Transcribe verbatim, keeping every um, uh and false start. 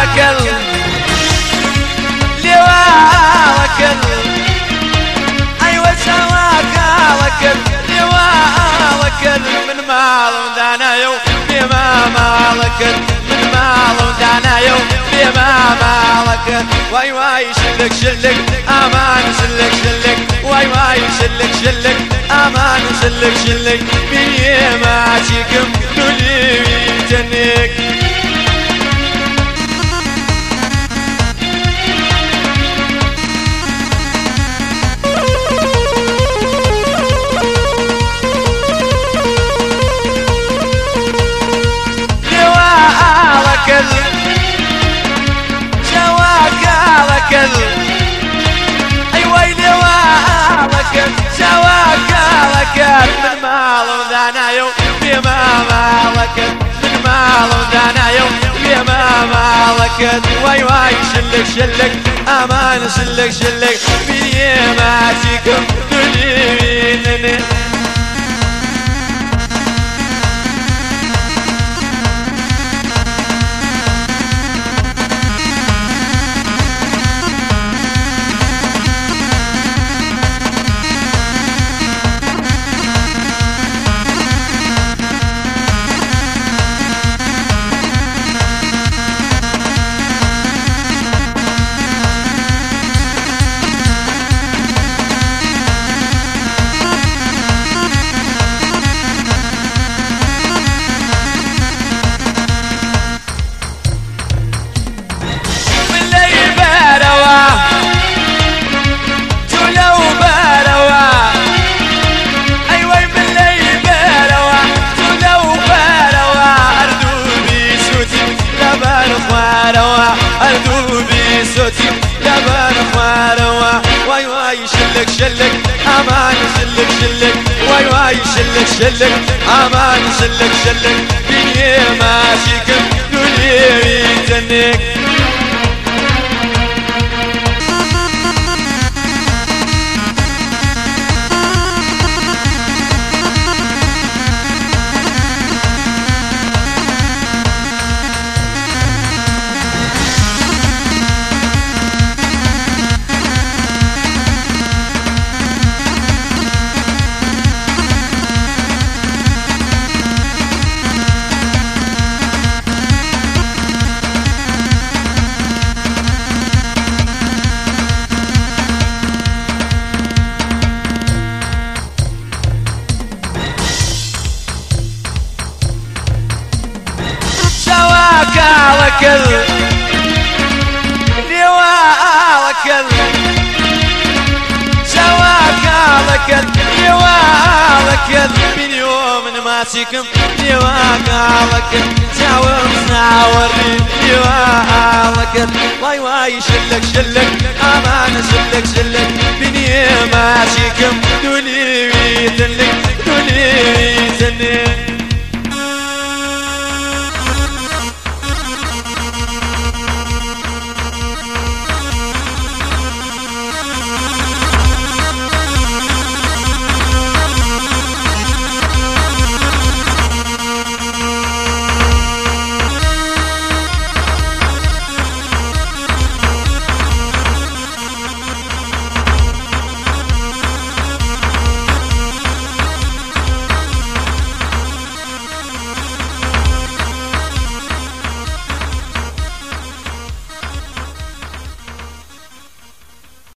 وكل لواء وكل أيوة سواك وكل لواء وكل من مال ودانا يوم بما مالك من مال ودانا يوم بما مالك واي واي شلك شلك أمان شلك شلك واي واي شلك شلك أمان شلك شلك بيما تيكم دولي جنك أيوة لواء وكل سواك وكل من مال ودانا يوم بما مالك من مال ودانا يوم بما مالك واي واي شلك شلك أمان شلك شلك بيما تيكم دليلني أردوبي صوتي لبن خواروا واي واي شلك شلك أمان شلك شلك واي واي شلك شلك أمان شلك شلك بني ماشيكم دولي جنك وكل لواء وكل سواك وكل لواء وكل من يوم ماسكم لواء وكل ساوم ساوري لواء وكل واي واي شلك شلك أمان شلك شلك بني ماسكم دولي تلك دولي تلك